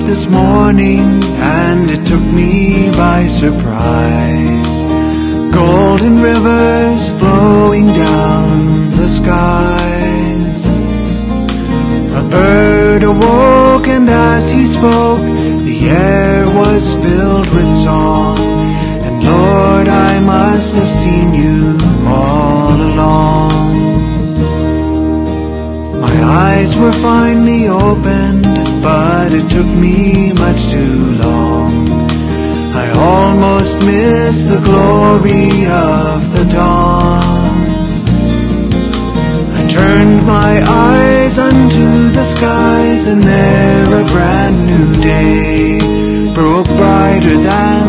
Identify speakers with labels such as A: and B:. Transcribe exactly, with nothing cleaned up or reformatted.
A: this morning, and it took me by surprise. Golden rivers flowing down the skies. A bird awoke, and as he spoke, the air was filled with song. And Lord, I must have seen you all along. My eyes were finally opened, but it took me much too long. I almost missed the glory of the dawn. I turned my eyes unto the skies, and there a brand new day broke brighter than